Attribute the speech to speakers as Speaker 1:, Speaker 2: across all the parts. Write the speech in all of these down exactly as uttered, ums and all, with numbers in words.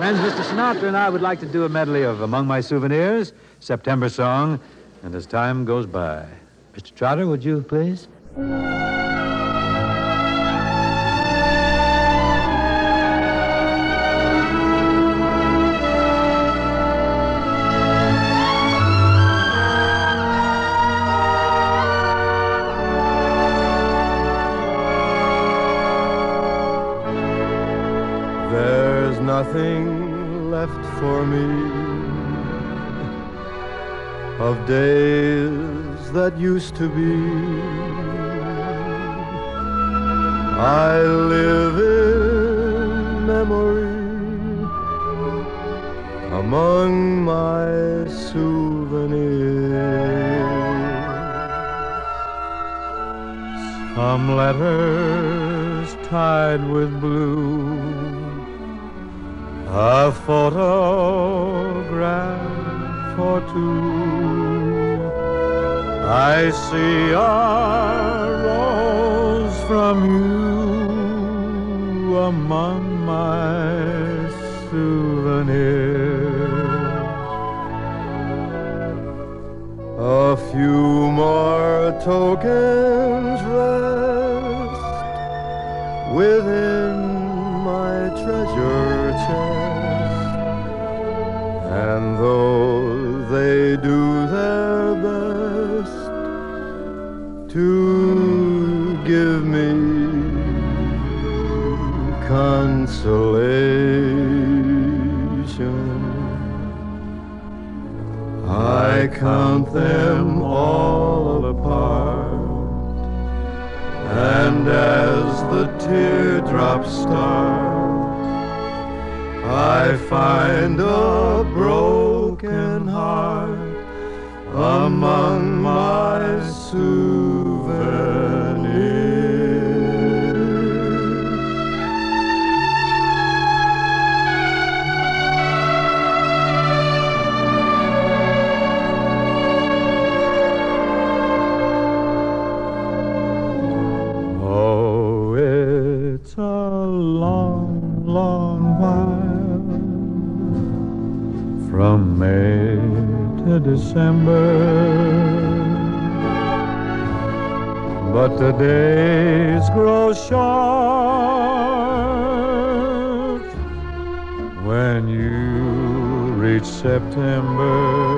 Speaker 1: Friends, Mister Sinatra and I would like to do a medley of Among My Souvenirs, September Song, and As Time Goes By. Mister Trotter, would you please?
Speaker 2: There's nothing left for me of days that used to be. I live in memory among my souvenirs. Some letters tied with blue, a photograph or two. I see a rose from you among my souvenirs. A few more tokens rest within my treasure chest, and though they do their best to give me consolation, I count them all apart, and as the teardrops start, I find a broken heart among my souvenirs. Oh, it's a long, long while from May to December, but the days grow short when you reach September,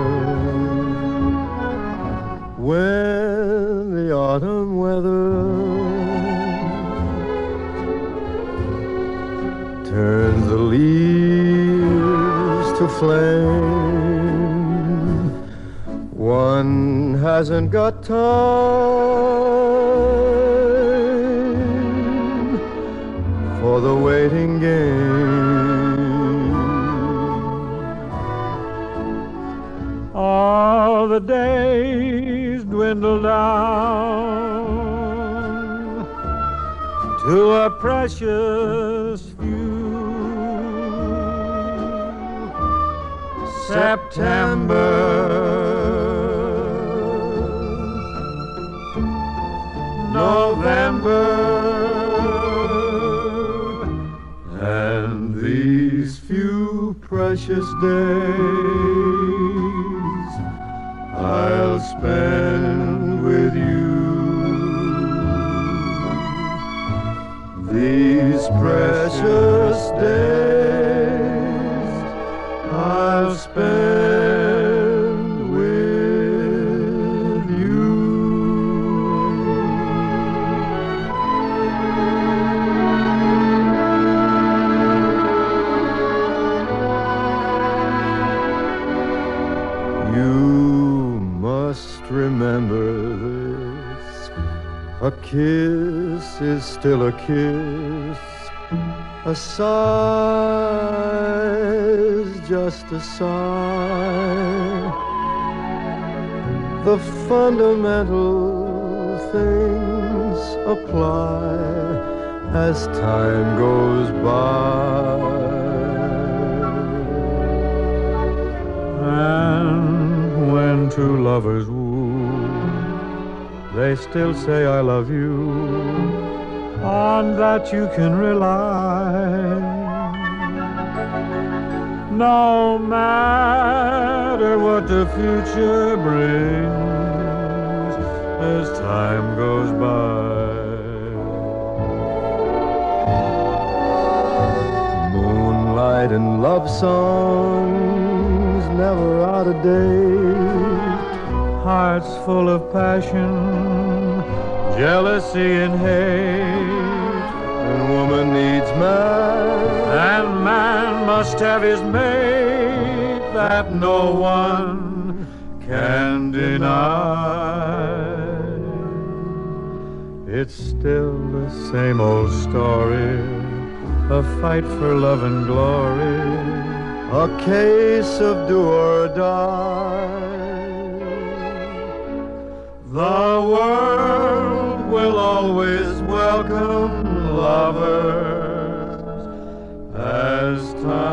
Speaker 2: when the autumn weather turns the leaves to flame. One hasn't got time for the waiting game. All the days dwindle down to a precious few. September, November, and these few precious days I'll spend with you. These precious days I'll spend with you. You must remember this. A kiss is still a kiss. A sigh's just a sigh. The fundamental things apply as time goes by. And when two lovers woo, they still say I love you. On that you can rely. No matter what the future brings as time goes by. Moonlight and love songs never out of date. Hearts full of passion, jealousy and hate. And woman needs man, and man must have his mate, that no one can deny. It's still the same old story, a fight for love and glory, a case of do or die. The world will always welcome lovers as time